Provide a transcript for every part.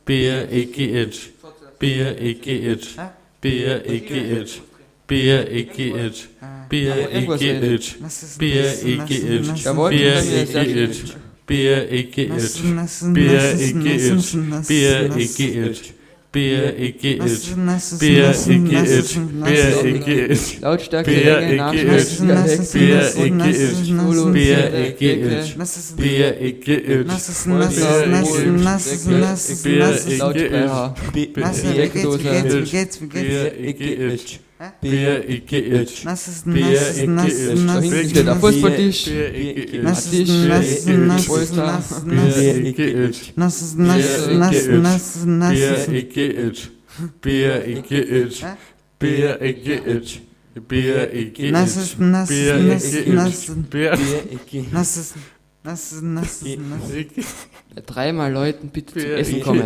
B-R-E-G-H, B-R-E-G-H, B-R-E-G-H, B-R-E-G-H, B-R-E-G-H, B-R-E-G-H, B-R-E-G-H, B-R-E-G-H, B-R-E-G-H, B-R-E-G-H, B-R-E-G-H, B-R-E-G-H, Lautstärke, B-R-E-G-H, B-R-E-G-H, B-R-E-G-H, B-R-E-G-H, steht der Fußballtisch, dreimal Leuten bitte zum Essen kommen.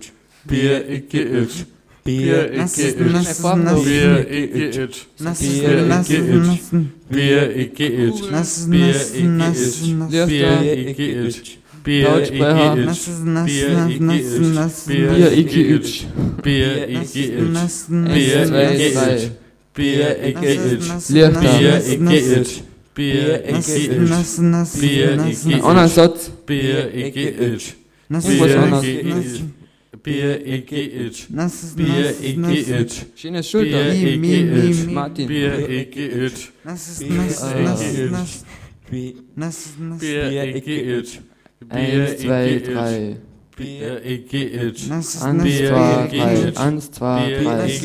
Anderen Satz. B-R-E-G-H, Schönes Schulter. Martin. Eins, zwei, drei. Eins, zwei,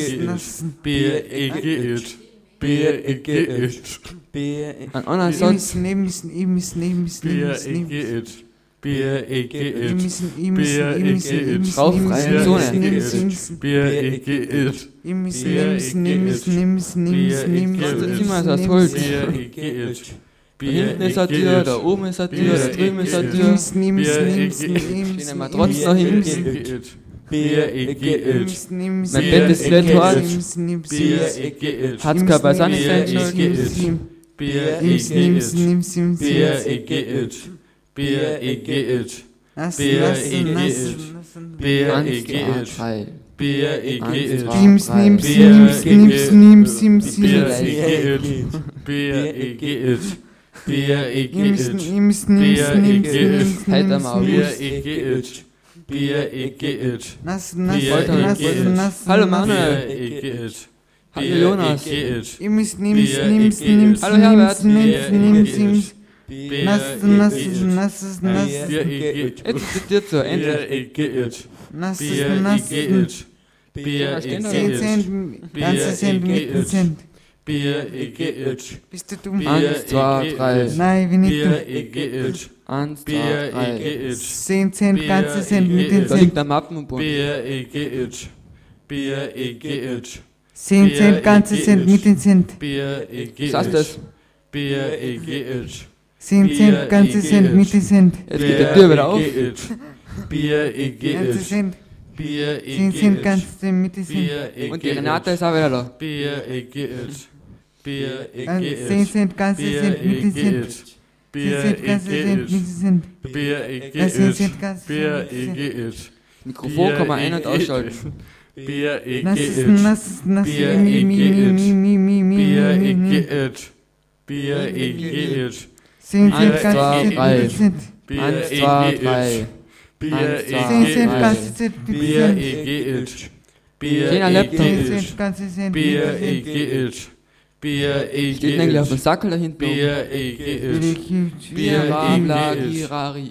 drei. Ein anderer Satz. Rauchfreie Zone. Immer ist das Holz. Da hinten ist eine Tür, da oben ist eine Tür, da drüben ist eine Tür. Stehen wir trotzdem noch hinten. Mein Bett ist flat hart. Hat's keine Beisanigkeitsschuld. Halt am August. Hallo Manuel. Hallo Jonas. Hallo Herbert. Jetzt ist dir zu Ende. Bist du dumm? 1, 2, 3. Nein, wie nicht du. 1, 2, 3. 10 Cent, ganze Cent mit den Da Cent. liegt der Mappenbund. 10 Cent, ganze Cent mit den Cent. Was heißt das? 10 Cent, ganze Cent mit den Cent. Jetzt geht die Tür wieder auf. Ganze Cent. 10 Cent, ganze Cent mit den Cent. Und die Renate ist auch wieder da. 10 Cent, ganze Cent mit den Cent. 10 Cent, ganze Cent mit den Cent. 10 Cent, ganze Cent mit den Cent. Mikrofon kann man ein- und ausschalten. Zehn 1, Cent, ganze 2, Cent 3. mit den Cent. 1, 2, 3. 10 Cent, ganze Cent mit den Cent. Keiner Laptop. 10 Cent, ganze Cent mit den Cent. Steht eigentlich auf dem Sackel da hinten. Bla bla girari.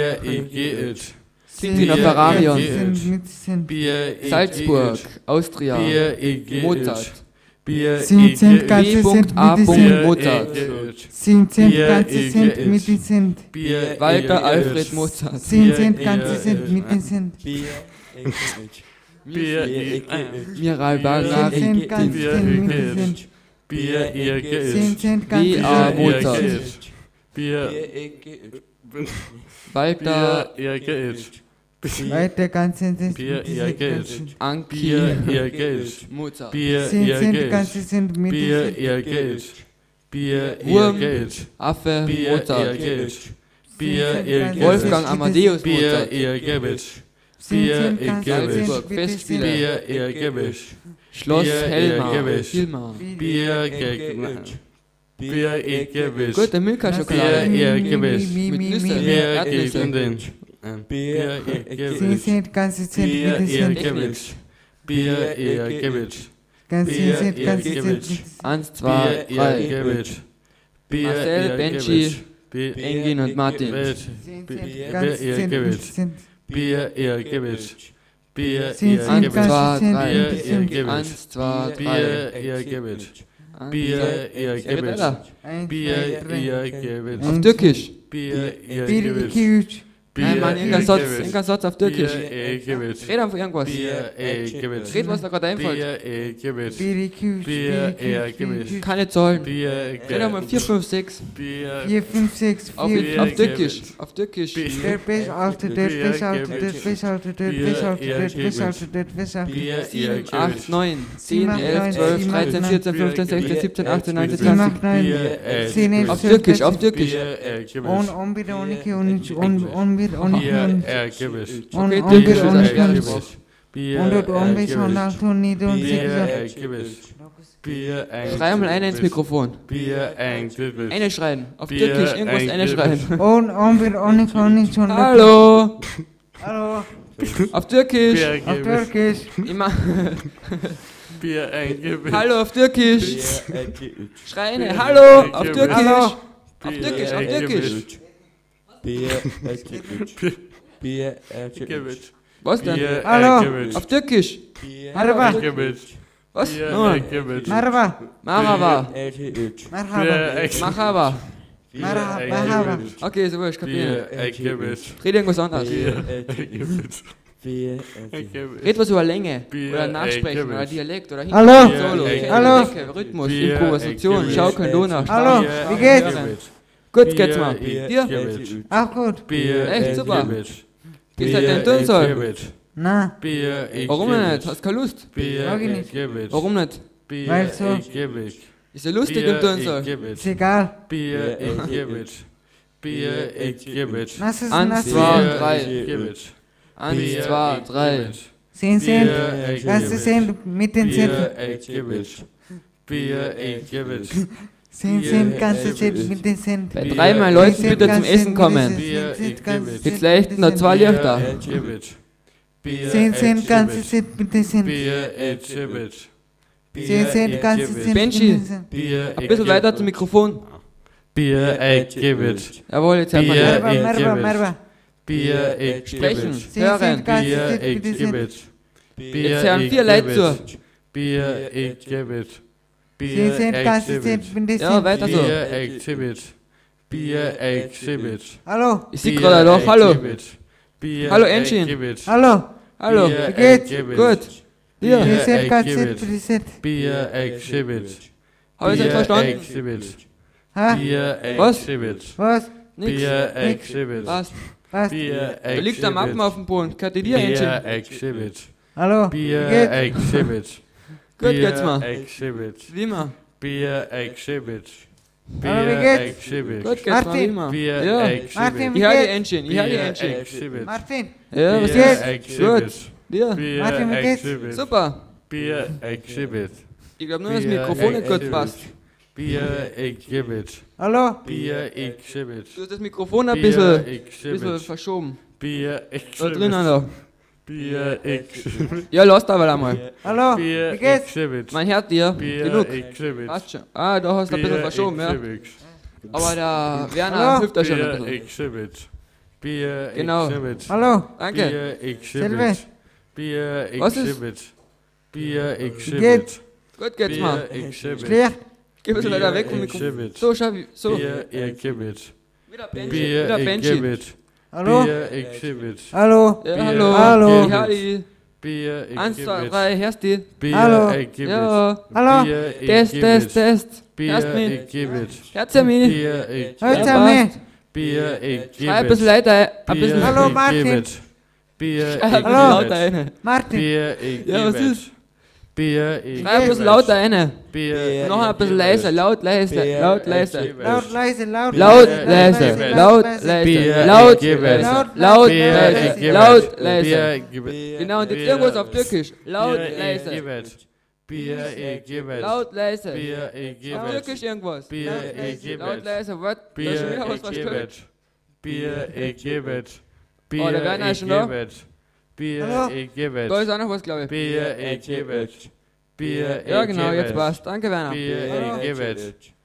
Sind in der Ferrarion. Salzburg, Austria, Mozart. 10 Cent, ganze Cent B.A. mit den Cent. Mozart. 10 Cent, ganze Cent mit den Cent. Walter Alfred Mozart. 10 Cent, ganze Cent mit den Cent. Miral Barari. 10 Cent, ganze Cent mit den Cent. 10 Cent, ganze B.A. Cent. Mozart. Walter Weiter, ganze Cent mit den Cent. Anki Mozart. 10 Cent, ganze Cent mit den Cent. Wurm Affe Mozart. Wolfgang Amadeus Mozart. Bier, ich gebe Salzburg, Festspiele. Bier, ich gebe Schloss Bier, Helmar, Gewicht. Hilmar. Bier, Bier, ich gebe Gute Milka-Schokolade. Bier, ich gebe Mit Nüsse, Bier, ich Erdnüsse. Bier, ich gebe Sind ganze Zeit Bier, mit ich sind. gebe Bier, ich gebe Ganze Bier, Zeit, ihr ganze Gewicht. Zeit. 1, 2, Bier, 3. ich gebe Bier, Marcel, ich Benji, gebe Bier, Engin und Martin. Ganze Zeit mit sind. Bier, ich gebe Bier, Sind ich sind gebe ganze Zeit Bier, mit ihr sind. Gewicht. 1, 2, 3. Bier, ihr gebe Bier, ihr gebe Bier, ihr gebe Auf Türkisch. Bier, ihr Bier, gebe ich Nein, Mann, irgendein Satz auf Türkisch. Bier, ihr gebe Red einfach irgendwas. Bier, ihr gebe Red, was da gerade einfällt. Bier, ihr gebe Bier, Bier, ihr gebe Keine Zahlen. Bier, Red einmal 4, 5, 6. Bier, 4, 5, 6, Auf 4. auf Türkisch. Auf Türkisch. Der Bisch, Alter, der Bisch, Alter, der Bisch, Alter, der Bisch, Alter, der Bisch, Alter, der Bisch, Alter. Bier, ihr 7, gebe 8, 9, 10, 11, 12, 13, 14, 15, 16, 17, 18, 19, 7, 20. 8, 9, 10, 11, Auf 12, Türkisch, auf Türkisch. Bier, ihr gebe On bitte, ohne Ki, ohne Ki, on bitte, ohne Ki, Bier, ohne ihr gebe Okay, on Türkisch bitte, ist ohne ein Ki, ohne Schwert. Ki. Bier, Und dort on bitte, und alt, und nicht, und Bier, sechs. ihr gebe Bier, Schrei mal einer ins Mikrofon. Bier, ein Gebe Eine schreien. Auf Bier, Türkisch irgendwas ein eine Gebe. schreien. On bitte, ohne Ki, ohne Ki, ohne Ki. Hallo. Hallo. Auf Türkisch. Bier, Auf gebe Türkisch. Immer. Bier, ein Gebe Hallo auf Türkisch. Schreine. Hallo auf Türkisch. Hallo. Auf Türkisch, auf Türkisch. Bier, Was denn? Hallo. Auf Türkisch. Marhaba. Was? Bier, Nochmal. Marhaba. Marhaba. Marhaba. Machaba. Marhaba. Okay, so ich kapiere. Bier, ein Gebe Red irgendwas anderes. Red was über Länge Bier, oder Nachsprechen Gewicht. oder Dialekt oder Hallo. Solo, Hallo. Denke, Rhythmus, Bier, Improvisation, Gewicht. Schaukeln, Donau. Hallo. Wie geht's? Gut geht's mal. Dir? Auch gut. Bier, Echt super. Gewicht. Gehst halt den Turnsaal? Gewicht. Na, Bier, Warum nicht? Hast keine Lust? Bier, Mag ich nicht. Gewicht. Warum nicht? Bier, Weil so. Gewicht. Ist ja lustig im Turnsaal. ist egal. Bier, Gewicht. Bier, Gewicht. Was ist Eins, das? zwei. Bier, drei. Gewicht. 1, 2, 3. 10 Cent. Bier, Was ist Cent mit den Cent? Bier, Gewicht. Bier, Gewicht. 10 Cent, ganze Cent mit den Cent. Bei 3 mal Leuten bitte zum Essen kommen. Bier, Jetzt leichten da 2 Lichter. Gewicht. Bier, 10 Cent, ganze Cent mit den Cent. Bier, Gewicht. 10 Cent, ganze Cent mit Benji. den Cent. Bier, Ein bisschen weiter zum Mikrofon. Bier, Gewicht. Jawohl, jetzt hört man Bier, ja. Merhaba, merhaba, Gewicht. merhaba. Bier, Sprechen, 10 hören. Cent, ganze Bier, Cent mit den Cent. Gewicht. Jetzt hören 4 Leute zu. Bier, Gewicht. 10 Cent, ganze Cent mit den Ja, Cent. weiter so. Bier, Gewicht. Bier, Gewicht. Hallo. Ich sehe gerade doch. Hallo. Bier, Hallo, Engine. Gewicht. Hallo. Hallo. Bier, Wie geht's? Gewicht. Gut. Bier, 10 Cent, ganze Gewicht. Cent mit den Cent. Bier, Gewicht. Habe ich das verstanden? Gewicht. Ha? Bier, Was? Gewicht. Was? Nix. Bier, Nix. Gewicht. Was? Was? Bier, Da liegt der Mappen auf dem Boden. Gehört dir dir, Engine? Bier, Gewicht. Hallo. Wie Bier, geht's? Gewicht. Gut geht's mal. Gewicht. Wie immer. Bier, Gewicht. Hallo, wie geht's? Gewicht. Gut geht's mal, wie Martin. immer. Bier, Ja. Martin, Ich wie höre die geht's? Engine. Ich höre die Engine. Gewicht. Martin. Ja, was Bier, ist? Gewicht. Gut. Dir? Bier, Martin, wie geht's? Gewicht. Super. Bier, Gewicht. Ich glaube nur, dass das Bier, Mikrofon nicht gut Gewicht. passt. Bier, Gewicht. Hallo. Bier, Gewicht. Du hast das Mikrofon ein Bier, bisschen Gewicht. verschoben. Bier, Da drinnen noch. Bier, Gewicht. Ja, lass da mal einmal. Hallo. Bier, Wie geht's? Gewicht. Man hört dir. Bier, Genug. Gewicht. Passt schon. Ah, da hast du ein bisschen verschoben, ja. Aber der Werner Hallo? hilft da schon ein Bier, bisschen. Gewicht. Bier, Genau. Gewicht. Hallo. Danke. Bier, Silve. Gewicht. Bier, Was ist? Gewicht. Bier, geht's? Gewicht. Gut geht's mal. Bier, Gewicht. Schlecht. Geh ein bisschen Bier, weiter weg vom Mikrofon. Gewicht. So, schau wie. So. Bier, Gewicht. Wieder Benji. Bier, Wieder Benji. Gewicht. Hallo. Bier, Gewicht. Hallo. Ja, Bier, hallo. Hallo. Ich hör die. Bier, 1, 2, Gewicht. 3, hörst die? Bier, Hallo. Gewicht. Ja. Hallo. Bier, Test, Gewicht. Test. Hörst Bier, mich? Gewicht. Hörst du mich? Bier, Hörst Gewicht. du mich? Bier, Gewicht. Schrei ein bisschen lauter. Ein bisschen. Bier, Hallo, Martin. Gewicht. Bier, Schrei ein bisschen Gewicht. lauter rein. Martin. Bier, Ja, was Gewicht. ist? Bier, Schrei ein bisschen lauter rein. Bier, Noch ein bisschen leiser, laut, leise, laut, leise. Laut, leise, laut, Laut, leise, leise, laut, leise, Bier, laut, Bier, leise, Bier, laut, Bier, leise, Bier, laut, Bier, leise. Bier, Genau, und jetzt Bier, irgendwas auf Türkisch. Laut, Bier, leise. Bier, Laut, leise. Bier, Auf Türkisch irgendwas. Bier, Laut, leise, was? Da ist schon wieder was verstört. Bier, Oh, der Werner ist schon da. Bier, Da ist auch noch was, glaube ich. Bier, Bier, Ja, genau, jetzt passt. Danke, Werner. Bier,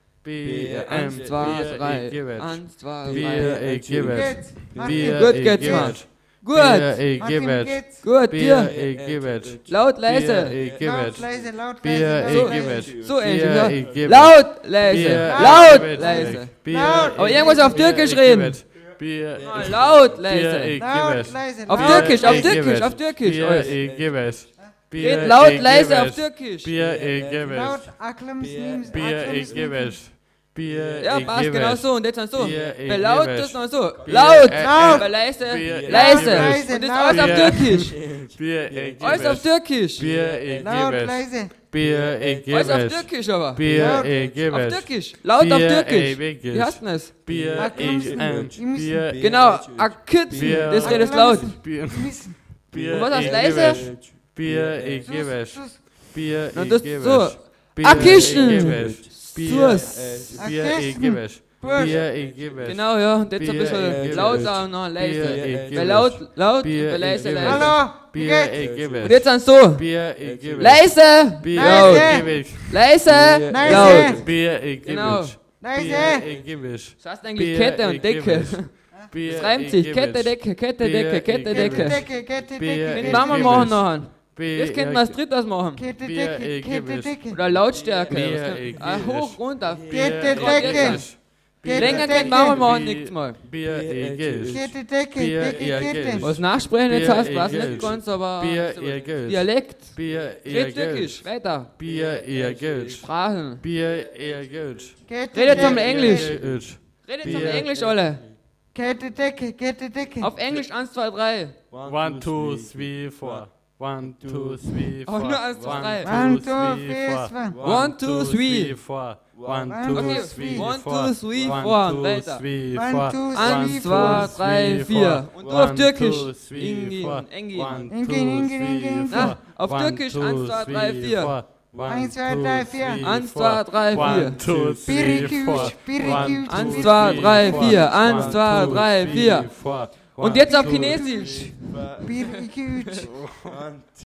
Bier, 1, 2, 3. 1, 2, 3. Bier, Geht's? Bier, Gut geht's, Mann. Gut. Martin, geht's? Gut, dir. Bier, Laut, leise. Laut, leise, laut, Bier, leise. So ähnlich, ja. Bier, Laut, leise. Bier, Laut, Bier, leise. Bier, Aber irgendwas auf Türkisch reden. Bier, Laut, leise. Laut, leise, Auf laut. Türkisch, auf Türkisch, auf Türkisch. alles. Bier, Red laut, leise auf Türkisch. Bier, Laut, Aklams, Nims, Bier, Aklams, Bier, Ja, passt genau so. Und jetzt dann so. Bier, Bei laut Gewiss. ist noch so. Bier, Laut. laut. Bei leise. Bier, Leise. Gewiss. Und jetzt alles auf Bier. Türkisch. Bier, Alles auf Türkisch. Bier, laut, leise. Bier, Alles auf Türkisch aber. Bier, Auf Türkisch. Laut auf Türkisch. Bier, Wie heißt denn das? Bier, Bier, Genau. Akit. Bier. Das redest laut. Bier, Missen. Bier, Und was heißt leise? Bier, Sus. Bier, Und das so. Akischen. Bier, Sus. Bier, Akischen. Bier, Genau, ja. Und jetzt ein Bier, bisschen Gewiss. lauter und noch leise. Bier, Bei laut, laut, Bier, bei leise, Gewiss. leise. Hallo, wie Bier, geht's? Und jetzt dann so. Bier, Leise. Bier, Leise. Leise. Leise. Laut. Bier, Genau. Leise. Das heißt eigentlich Bier, Kette und Decke. Bier, Das reimt sich. Kette, Decke, Kette, Decke, Kette, Decke. Decke, Kette, Bier, Decke. Den Namen machen nachher. Bier, Das könnten wir als drittes machen. Kette, Bier, Decke, Kette, Gewiss. Decke. Oder Lautstärke. Bier, Was Gewiss. kann- hoch, runter. Kette, Decke. Länger könnten wir machen, nichts mal. Bier, Kette, Decke, Bier, Decke, Kette. Gewiss. Was nachsprechen jetzt Bier, heißt, weiß Gewiss. nicht ganz, aber Bier, so Gewiss. Dialekt. Bier, Red Türkisch, weiter. Bier, Gewiss. Sprachen. Bier, Gewiss. Kette, Red jetzt Decke. einmal Englisch. Gewiss. Redet jetzt Bier. auf Englisch alle. Kette, Decke, Kette, Decke. Auf Englisch 1, 2, 3. 1, 2, 3, 4. 1, 2, 3, 4. Auch nur 1, 2, 3. 1, 2, 3, 1, 2, 3. 4. 1, 2, Okay, 3, 1, 2, 3, 1, 4. Weiter. 2, 1, 2, 3, 4. Und du auf Türkisch. Ingin, Engin. Na, auf Türkisch 1, 2, 3, 4. 1, 2, 3, 4. 1, 2, 3, 4. Biriküsch, Biriküsch. 1, 2, 3, 4. 1, 2, 3, 4. Und jetzt auf Chinesisch. Biriküsch.